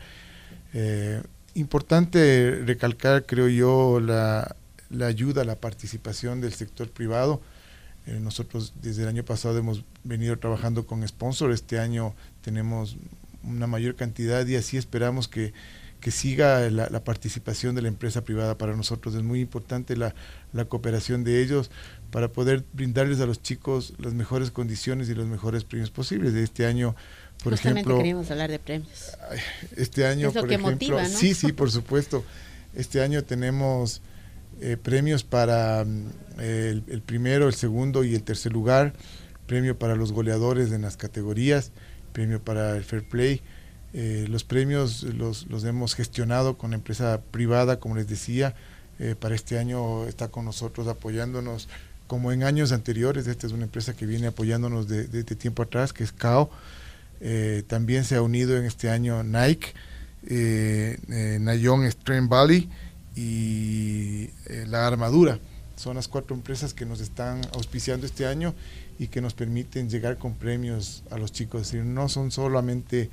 Importante recalcar, creo yo, la ayuda, la participación del sector privado. Nosotros desde el año pasado hemos venido trabajando con sponsor. Este año tenemos una mayor cantidad y así esperamos que siga la participación de la empresa privada. Para nosotros es muy importante la cooperación de ellos para poder brindarles a los chicos las mejores condiciones y los mejores premios posibles. De este año, por ejemplo, queríamos hablar de premios. Este año, es lo por que ejemplo, motiva, ¿no? Sí, por supuesto. Este año tenemos premios para el primero, el segundo y el tercer lugar, premio para los goleadores en las categorías, premio para el fair play. Los premios los hemos gestionado con la empresa privada, como les decía. Para este año está con nosotros apoyándonos como en años anteriores. Esta es una empresa que viene apoyándonos desde tiempo atrás, que es CAO. También se ha unido en este año Nike, Nayon Stream Valley y La Armadura. Son las 4 empresas que nos están auspiciando este año y que nos permiten llegar con premios a los chicos. Es decir, no son solamente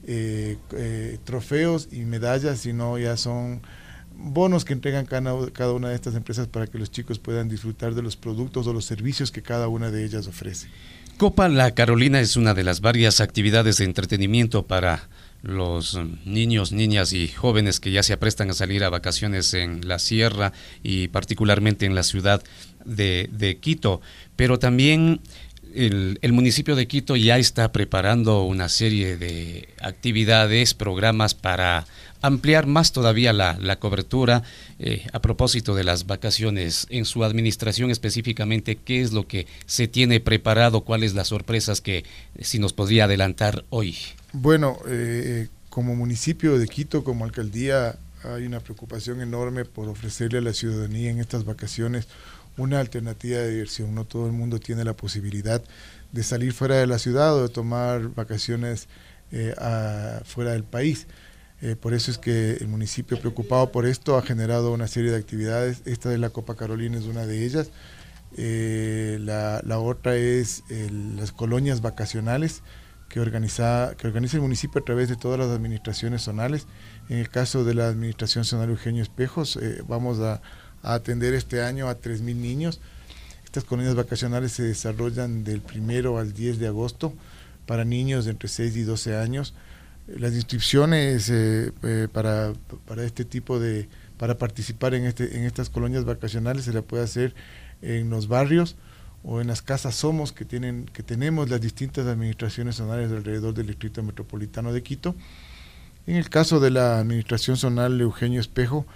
trofeos y medallas, sino ya son bonos que entregan cada una de estas empresas para que los chicos puedan disfrutar de los productos o los servicios que cada una de ellas ofrece. Copa La Carolina es una de las varias actividades de entretenimiento para los niños, niñas y jóvenes que ya se aprestan a salir a vacaciones en la sierra y particularmente en la ciudad de Quito, pero también el municipio de Quito ya está preparando una serie de actividades, programas para ampliar más todavía la cobertura a propósito de las vacaciones. En su administración específicamente, ¿qué es lo que se tiene preparado? ¿Cuáles las sorpresas que si nos podría adelantar hoy? Bueno, como municipio de Quito, como alcaldía, hay una preocupación enorme por ofrecerle a la ciudadanía en estas vacaciones una alternativa de diversión. No todo el mundo tiene la posibilidad de salir fuera de la ciudad o de tomar vacaciones fuera del país. Por eso es que el municipio, preocupado por esto, ha generado una serie de actividades. Esta de la Copa Carolina es una de ellas. La otra es las colonias vacacionales que organiza el municipio a través de todas las administraciones zonales. En el caso de la administración zonal Eugenio Espejos, vamos a atender este año a 3.000 niños. Estas colonias vacacionales se desarrollan del 1 al 10 de agosto para niños de entre 6 y 12 años. Las inscripciones para este tipo para participar en estas colonias vacacionales se la puede hacer en los barrios o en las casas Somos que tenemos las distintas administraciones zonales alrededor del Distrito Metropolitano de Quito. En el caso de la administración zonal Eugenio Espejo,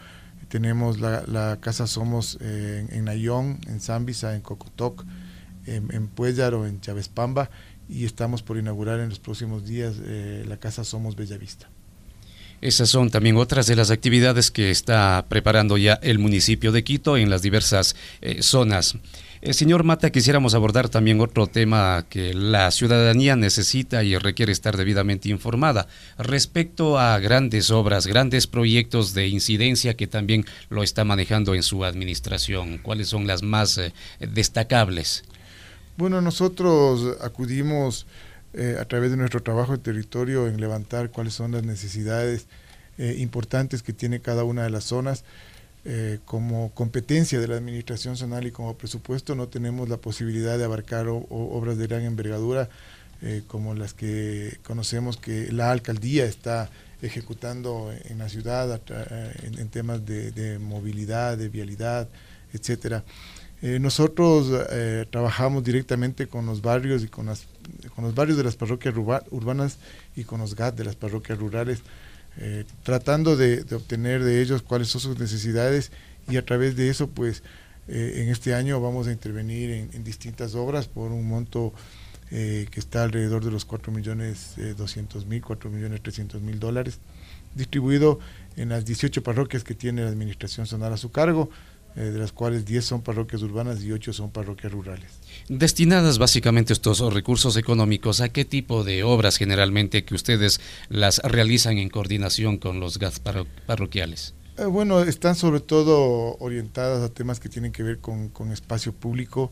Tenemos la Casa Somos en Nayón, en Zambisa, en Cocotoc, en Puéllaro, en Chavespamba, y estamos por inaugurar en los próximos días la Casa Somos Bellavista. Esas son también otras de las actividades que está preparando ya el municipio de Quito en las diversas zonas. Señor Mata, quisiéramos abordar también otro tema que la ciudadanía necesita y requiere estar debidamente informada respecto a grandes obras, grandes proyectos de incidencia que también lo está manejando en su administración. ¿Cuáles son las más destacables? Bueno, nosotros acudimos a través de nuestro trabajo de territorio en levantar cuáles son las necesidades importantes que tiene cada una de las zonas. Como competencia de la administración zonal y como presupuesto no tenemos la posibilidad de abarcar obras de gran envergadura como las que conocemos que la alcaldía está ejecutando en la ciudad en temas de movilidad, de vialidad, etcétera. Nosotros trabajamos directamente con los barrios y con los barrios de las parroquias urbanas y con los GAT de las parroquias rurales, tratando de obtener de ellos cuáles son sus necesidades, y a través de eso pues en este año vamos a intervenir en distintas obras por un monto que está alrededor de los $4.200.000, $4.300.000, distribuido en las 18 parroquias que tiene la administración zonal a su cargo, de las cuales 10 son parroquias urbanas y 8 son parroquias rurales. Destinadas básicamente estos recursos económicos, ¿a qué tipo de obras generalmente que ustedes las realizan en coordinación con los GAT parroquiales? Bueno, están sobre todo orientadas a temas que tienen que ver con espacio público,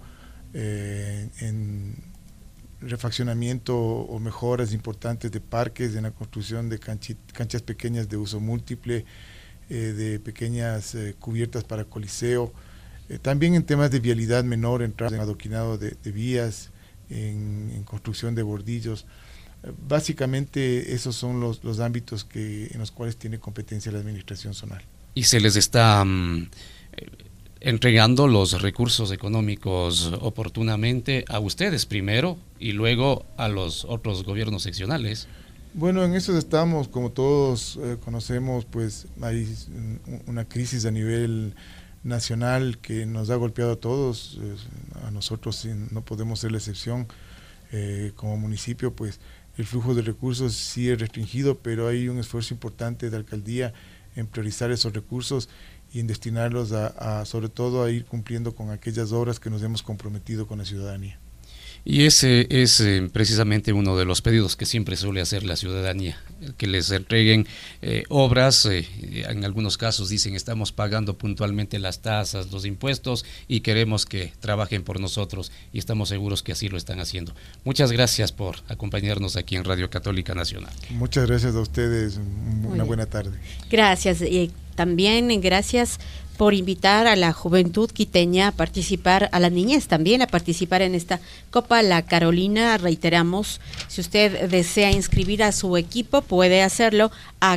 en refaccionamiento o mejoras importantes de parques, en la construcción de canchas pequeñas de uso múltiple, de pequeñas cubiertas para coliseo, también en temas de vialidad menor, en adoquinado de vías, en construcción de bordillos. Básicamente esos son los ámbitos en los cuales tiene competencia la administración zonal. ¿Y se les está entregando los recursos económicos oportunamente a ustedes primero y luego a los otros gobiernos seccionales? Bueno, en eso estamos, como todos conocemos, pues hay una crisis a nivel nacional que nos ha golpeado a todos, a nosotros no podemos ser la excepción. Como municipio, pues el flujo de recursos sí es restringido, pero hay un esfuerzo importante de la alcaldía en priorizar esos recursos y en destinarlos sobre todo a ir cumpliendo con aquellas obras que nos hemos comprometido con la ciudadanía. Y ese es precisamente uno de los pedidos que siempre suele hacer la ciudadanía, que les entreguen obras. En algunos casos dicen estamos pagando puntualmente las tasas, los impuestos y queremos que trabajen por nosotros, y estamos seguros que así lo están haciendo. Muchas gracias por acompañarnos aquí en Radio Católica Nacional. Muchas gracias a ustedes, una buena tarde. Gracias, y también gracias por invitar a la juventud quiteña a participar, a la niñez también a participar en esta Copa La Carolina. Reiteramos, si usted desea inscribir a su equipo, puede hacerlo a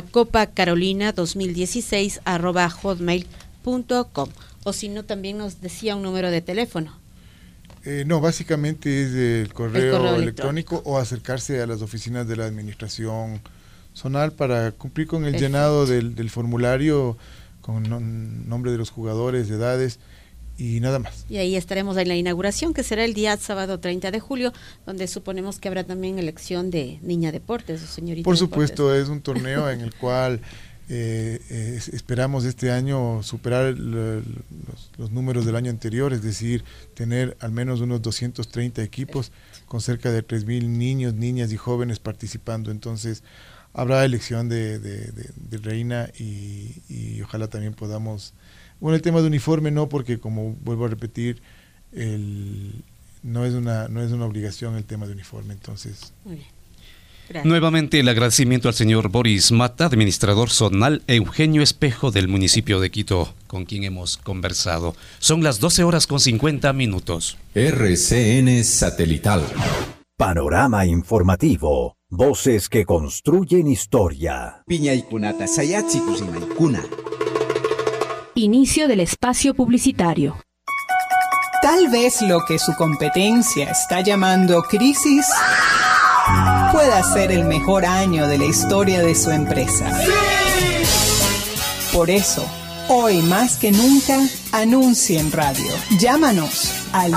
copacarolina2016@hotmail.com, o si no, también nos decía un número de teléfono. No, básicamente es el correo electrónico o acercarse a las oficinas de la administración zonal para cumplir con el llenado del formulario con nombre de los jugadores, de edades y nada más. Y ahí estaremos en la inauguración, que será el día sábado 30 de julio, donde suponemos que habrá también elección de Niña Deportes o señorita. Por supuesto, Deportes. Es un torneo en el cual esperamos este año superar los números del año anterior, es decir, tener al menos unos 230 equipos con cerca de 3.000 niños, niñas y jóvenes participando. Entonces habrá elección de reina y ojalá también podamos... Bueno, el tema de uniforme no, porque como vuelvo a repetir, no es una obligación el tema de uniforme, entonces... Muy bien. Gracias. Nuevamente el agradecimiento al señor Boris Mata, administrador zonal, Eugenio Espejo del municipio de Quito, con quien hemos conversado. Son las 12:50. RCN Satelital. Panorama informativo. Voces que construyen historia. Piñaykunata Sayatsi Kusimaykuna. Inicio del espacio publicitario. Tal vez lo que su competencia está llamando crisis pueda ser el mejor año de la historia de su empresa. Por eso, Hoy más que nunca, anuncia en radio. Llámanos al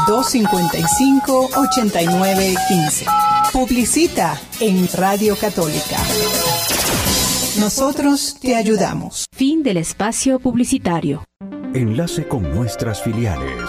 255-8915. Publicita en Radio Católica. Nosotros te ayudamos. Fin del espacio publicitario. Enlace con nuestras filiales.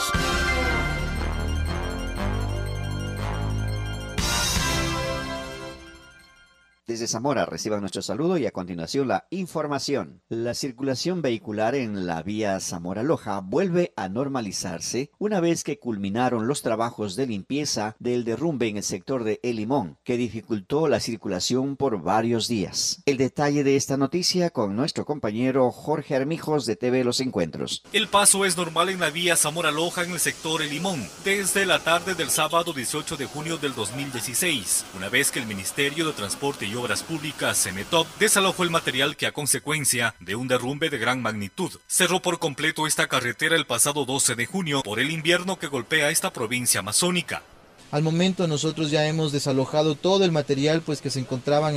Desde Zamora reciban nuestro saludo y a continuación la información. La circulación vehicular en la vía Zamora-Loja vuelve a normalizarse una vez que culminaron los trabajos de limpieza del derrumbe en el sector de El Limón, que dificultó la circulación por varios días. El detalle de esta noticia con nuestro compañero Jorge Armijos de TV Los Encuentros. El paso es normal en la vía Zamora-Loja en el sector El Limón desde la tarde del sábado 18 de junio del 2016, una vez que el Ministerio de Transporte y Obras Públicas, CENETOP, desalojó el material que a consecuencia de un derrumbe de gran magnitud cerró por completo esta carretera el pasado 12 de junio por el invierno que golpea esta provincia amazónica. Al momento nosotros ya hemos desalojado todo el material que se encontraban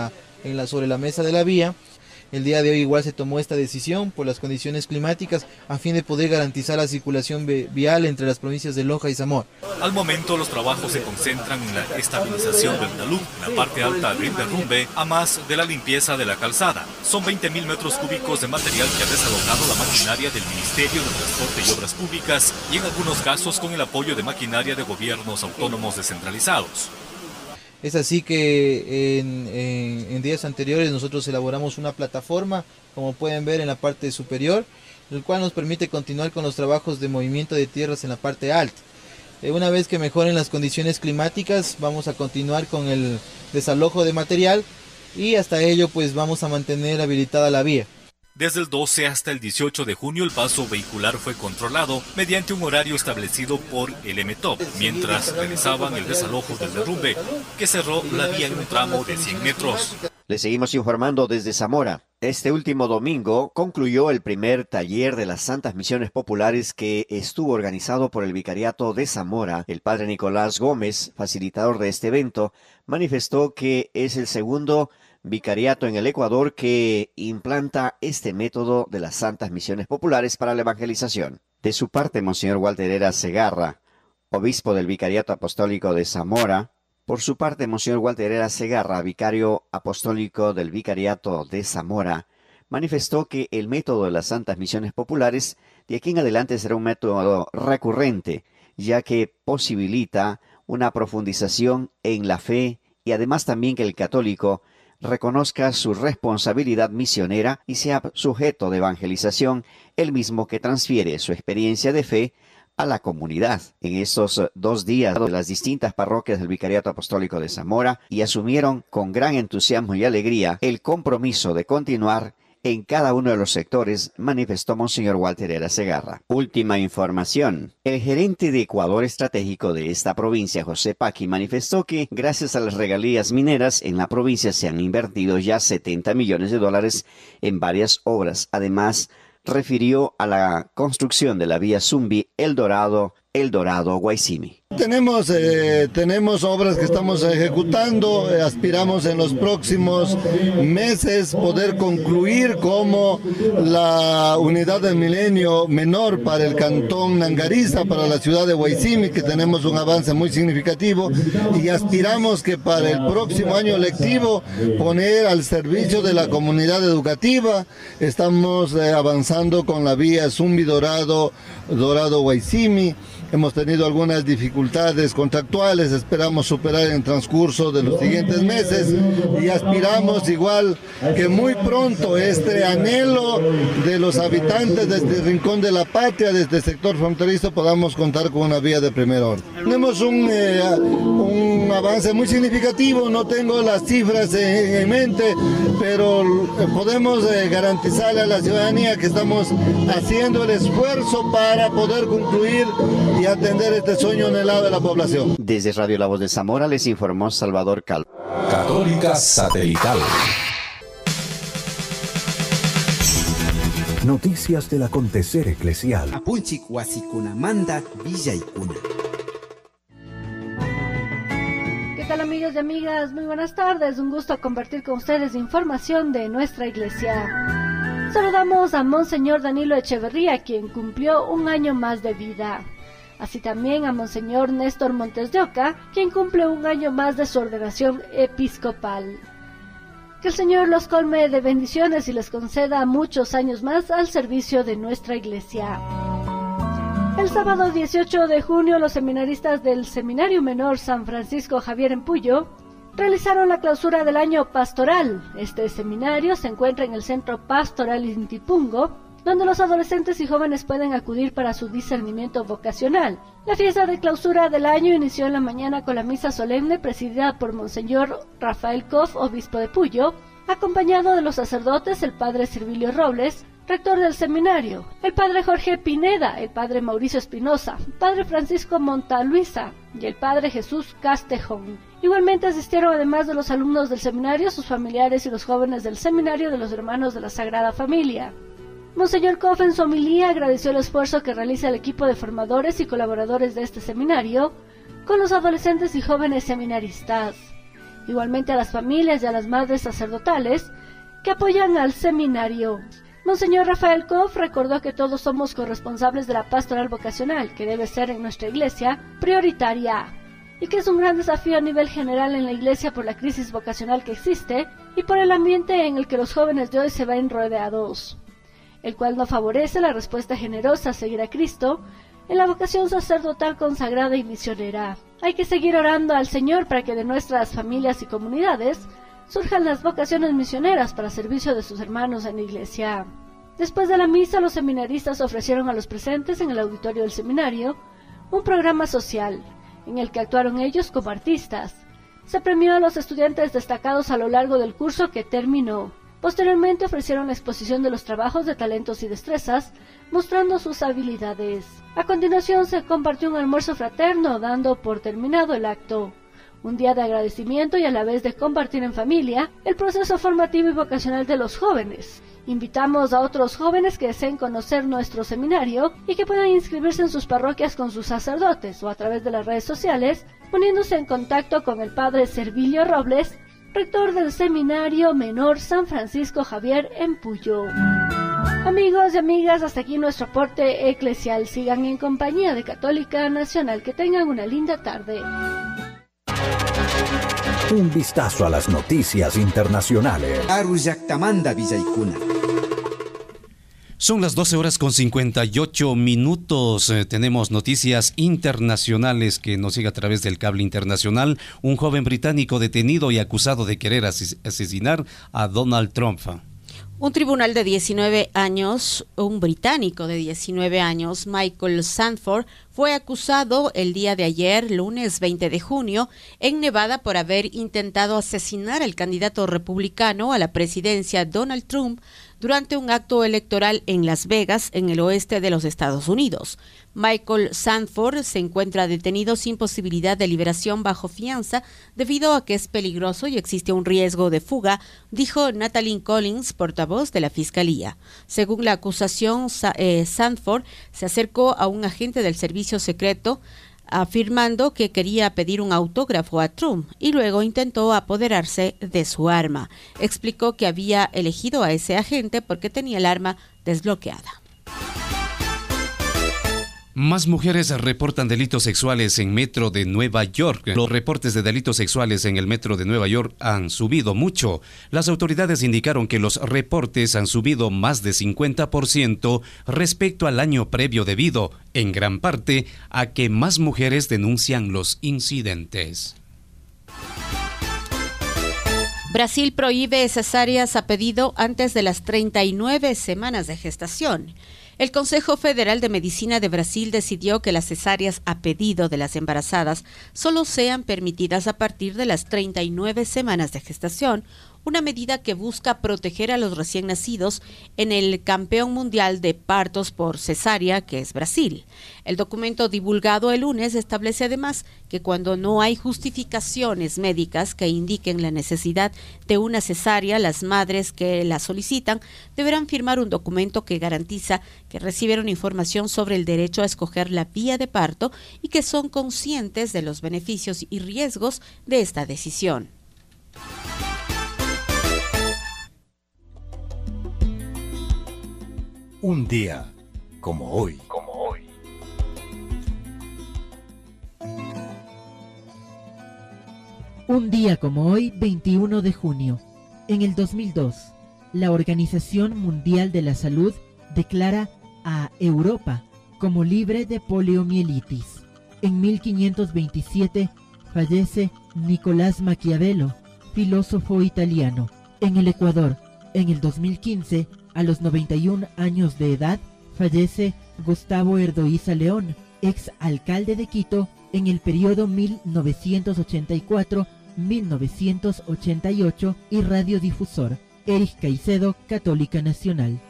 sobre la mesa de la vía. El día de hoy igual se tomó esta decisión por las condiciones climáticas a fin de poder garantizar la circulación vial entre las provincias de Loja y Zamora. Al momento los trabajos se concentran en la estabilización del talud, en la parte alta del derrumbe, a más de la limpieza de la calzada. Son 20.000 metros cúbicos de material que ha desalojado la maquinaria del Ministerio de Transporte y Obras Públicas y en algunos casos con el apoyo de maquinaria de gobiernos autónomos descentralizados. Es así que en días anteriores nosotros elaboramos una plataforma, como pueden ver en la parte superior, el cual nos permite continuar con los trabajos de movimiento de tierras en la parte alta. Una vez que mejoren las condiciones climáticas, vamos a continuar con el desalojo de material y hasta ello vamos a mantener habilitada la vía. Desde el 12 hasta el 18 de junio el paso vehicular fue controlado mediante un horario establecido por el EMETOP, mientras realizaban el desalojo del derrumbe, que cerró la vía en un tramo de 100 metros. Le seguimos informando desde Zamora. Este último domingo concluyó el primer taller de las Santas Misiones Populares que estuvo organizado por el Vicariato de Zamora. El padre Nicolás Gómez, facilitador de este evento, manifestó que es el segundo vicariato en el Ecuador que implanta este método de las Santas Misiones Populares para la evangelización. De su parte, Monseñor Walter Era Segarra, obispo del Vicariato Apostólico de Zamora. Por su parte, Monseñor Walter Era Segarra, vicario apostólico del Vicariato de Zamora, manifestó que el método de las Santas Misiones Populares de aquí en adelante será un método recurrente, ya que posibilita una profundización en la fe y además también que el católico reconozca su responsabilidad misionera y sea sujeto de evangelización, el mismo que transfiere su experiencia de fe a la comunidad. En estos 2 días de las distintas parroquias del Vicariato Apostólico de Zamora y asumieron con gran entusiasmo y alegría el compromiso de continuar en cada uno de los sectores, manifestó Monseñor Walter Era Segarra. Última información. El gerente de Ecuador Estratégico de esta provincia, José Paqui, manifestó que gracias a las regalías mineras en la provincia se han invertido ya $70 millones en varias obras. Además, refirió a la construcción de la vía Zumbi-El Dorado-Guaycimi. Tenemos obras que estamos ejecutando, aspiramos en los próximos meses poder concluir como la unidad del milenio menor para el cantón Nangariza, para la ciudad de Guaycimi, que tenemos un avance muy significativo y aspiramos que para el próximo año lectivo poner al servicio de la comunidad educativa. Estamos avanzando con la vía Zumbi-Dorado-Guaycimi. Hemos tenido algunas dificultades contractuales, esperamos superar en el transcurso de los siguientes meses y aspiramos igual que muy pronto este anhelo de los habitantes de este rincón de la patria, de este sector fronterizo, podamos contar con una vía de primer orden. Tenemos un avance muy significativo, no tengo las cifras en mente, pero podemos garantizarle a la ciudadanía que estamos haciendo el esfuerzo para poder concluir y atender este sueño anhelado de la población. Desde Radio La Voz de Zamora les informó Salvador Calvo. Católica Satelital. Noticias del acontecer eclesial. Apunchik Huasikunamanda Villaykuna. ¿Qué tal, amigos y amigas? Muy buenas tardes. Un gusto compartir con ustedes información de nuestra iglesia. Saludamos a Monseñor Danilo Echeverría, quien cumplió un año más de vida. Así también a Monseñor Néstor Montes de Oca, quien cumple un año más de su ordenación episcopal. Que el Señor los colme de bendiciones y les conceda muchos años más al servicio de nuestra Iglesia. El sábado 18 de junio, los seminaristas del Seminario Menor San Francisco Javier en Puyo realizaron la clausura del año pastoral. Este seminario se encuentra en el Centro Pastoral Intipungo, donde los adolescentes y jóvenes pueden acudir para su discernimiento vocacional. La fiesta de clausura del año inició en la mañana con la misa solemne presidida por Monseñor Rafael Koff, obispo de Puyo, acompañado de los sacerdotes, el padre Servilio Robles, rector del seminario, el padre Jorge Pineda, el padre Mauricio Espinosa, el padre Francisco Montaluisa y el padre Jesús Castejón. Igualmente asistieron, además de los alumnos del seminario, sus familiares y los jóvenes del seminario de los Hermanos de la Sagrada Familia. Monseñor Koff en su homilía agradeció el esfuerzo que realiza el equipo de formadores y colaboradores de este seminario con los adolescentes y jóvenes seminaristas. Igualmente a las familias y a las madres sacerdotales que apoyan al seminario. Monseñor Rafael Koff recordó que todos somos corresponsables de la pastoral vocacional, que debe ser en nuestra iglesia prioritaria, y que es un gran desafío a nivel general en la iglesia por la crisis vocacional que existe y por el ambiente en el que los jóvenes de hoy se ven rodeados, el cual no favorece la respuesta generosa a seguir a Cristo en la vocación sacerdotal consagrada y misionera. Hay que seguir orando al Señor para que de nuestras familias y comunidades surjan las vocaciones misioneras para servicio de sus hermanos en la iglesia. Después de la misa, los seminaristas ofrecieron a los presentes en el auditorio del seminario un programa social, en el que actuaron ellos como artistas. Se premió a los estudiantes destacados a lo largo del curso que terminó. Posteriormente ofrecieron la exposición de los trabajos de talentos y destrezas, mostrando sus habilidades. A continuación se compartió un almuerzo fraterno, dando por terminado el acto. Un día de agradecimiento y a la vez de compartir en familia el proceso formativo y vocacional de los jóvenes. Invitamos a otros jóvenes que deseen conocer nuestro seminario y que puedan inscribirse en sus parroquias con sus sacerdotes o a través de las redes sociales, poniéndose en contacto con el padre Servilio Robles, rector del Seminario Menor San Francisco Javier en Puyo. Amigos y amigas, hasta aquí nuestro aporte eclesial. Sigan en compañía de Católica Nacional. Que tengan una linda tarde. Un vistazo a las noticias internacionales. Son las 12 horas con 58 minutos. Tenemos noticias internacionales que nos sigue a través del cable internacional. Un joven británico detenido y acusado de querer asesinar a Donald Trump. Un tribunal de 19 años, un británico de 19 años, Michael Sanford, fue acusado el día de ayer, lunes 20 de junio, en Nevada por haber intentado asesinar al candidato republicano a la presidencia Donald Trump durante un acto electoral en Las Vegas, en el oeste de los Estados Unidos. Michael Sanford se encuentra detenido sin posibilidad de liberación bajo fianza debido a que es peligroso y existe un riesgo de fuga, dijo Natalie Collins, portavoz de la Fiscalía. Según la acusación, Sanford se acercó a un agente del servicio secreto afirmando que quería pedir un autógrafo a Trump y luego intentó apoderarse de su arma. Explicó que había elegido a ese agente porque tenía el arma desbloqueada. Más mujeres reportan delitos sexuales en metro de Nueva York. Los reportes de delitos sexuales en el metro de Nueva York han subido mucho. Las autoridades indicaron que los reportes han subido más de 50% respecto al año previo debido, en gran parte, a que más mujeres denuncian los incidentes. Brasil prohíbe cesáreas a pedido antes de las 39 semanas de gestación. El Consejo Federal de Medicina de Brasil decidió que las cesáreas a pedido de las embarazadas solo sean permitidas a partir de las 39 semanas de gestación, una medida que busca proteger a los recién nacidos en el campeón mundial de partos por cesárea, que es Brasil. El documento divulgado el lunes establece además que cuando no hay justificaciones médicas que indiquen la necesidad de una cesárea, las madres que la solicitan deberán firmar un documento que garantiza que recibieron información sobre el derecho a escoger la vía de parto y que son conscientes de los beneficios y riesgos de esta decisión. Un día como hoy. Un día como hoy, 21 de junio, en el 2002, la Organización Mundial de la Salud declara a Europa como libre de poliomielitis. En 1527 fallece Nicolás Maquiavelo, filósofo italiano. En el Ecuador, en el 2015, a los 91 años de edad, fallece Gustavo Erdoíza León, ex alcalde de Quito en el periodo 1984-1988 y radiodifusor. Erich Caicedo, Católica Nacional.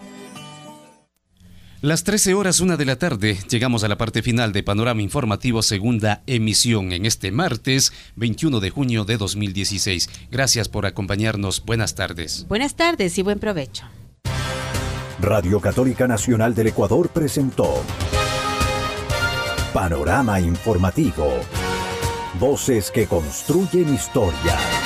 Las 13:01 de la tarde, llegamos a la parte final de Panorama Informativo, segunda emisión, en este martes 21 de junio de 2016. Gracias por acompañarnos. Buenas tardes. Buenas tardes y buen provecho. Radio Católica Nacional del Ecuador presentó Panorama Informativo. Voces que construyen historia.